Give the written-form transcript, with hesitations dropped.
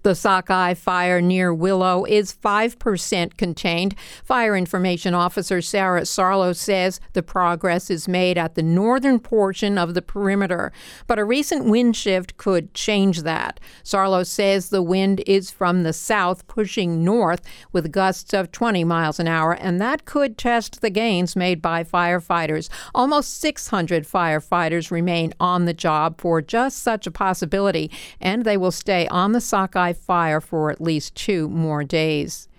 The Sockeye fire near Willow is 5% contained. Fire Information Officer Sarah Sarlo says the progress is made at the northern portion of the perimeter, but a recent wind shift could change that. Sarlo says the wind is from the south pushing north with gusts of 20 miles an hour, and that could test the gains made by firefighters. Almost 600 firefighters remain on the job for just such a possibility, and they will stay on the Sockeye fire for at least 2 more days.